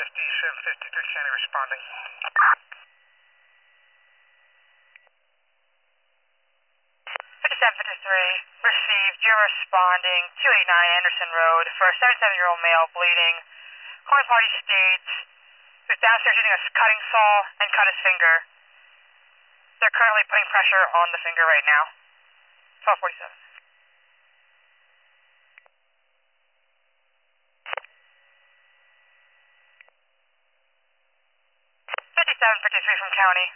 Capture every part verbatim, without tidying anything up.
fifty-seven fifty-three County responding. fifty-seven fifty-three, received. You're responding two eighty-nine Anderson Road for a seventy-seven-year-old male bleeding. Calling Party states who's downstairs using a cutting saw and cut his finger. They're currently putting pressure on the finger right now. twelve forty-seven. fifty-seven fifty-three from County.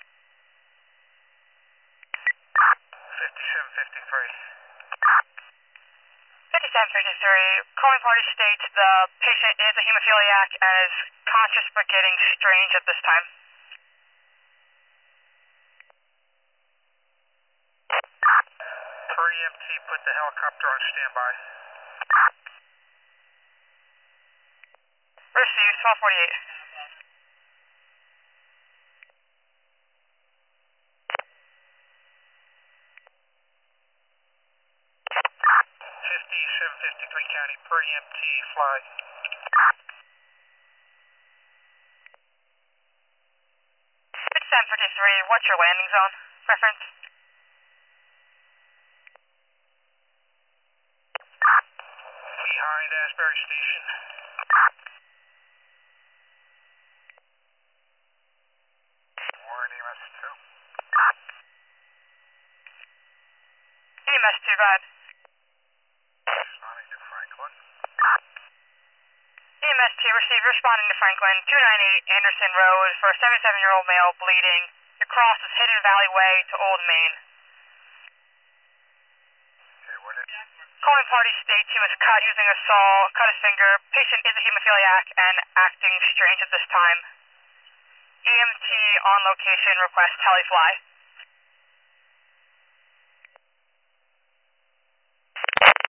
fifty-seven fifty-three. fifty-seven fifty-three, calling Party states the patient is a hemophiliac and is conscious but getting strange at this time. Per E M T, put the helicopter on standby. Received, twelve forty-eight. fifty-seven fifty-three County, per E M T, fly. fifty-seven fifty-three, what's your landing zone preference? Behind Asbury Station. Warren E M S two. E M S two, bad. Responding to Franklin. E M S two, received, responding to Franklin, two ninety-eight Anderson Road for a seventy-seven-year-old male bleeding. The cross is Hidden Valley Way to Old Main. Okay, what is it? Calling Party states he was cut using a saw, cut his finger. Patient is a hemophiliac and acting strange at this time. E M T on location, request heli fly.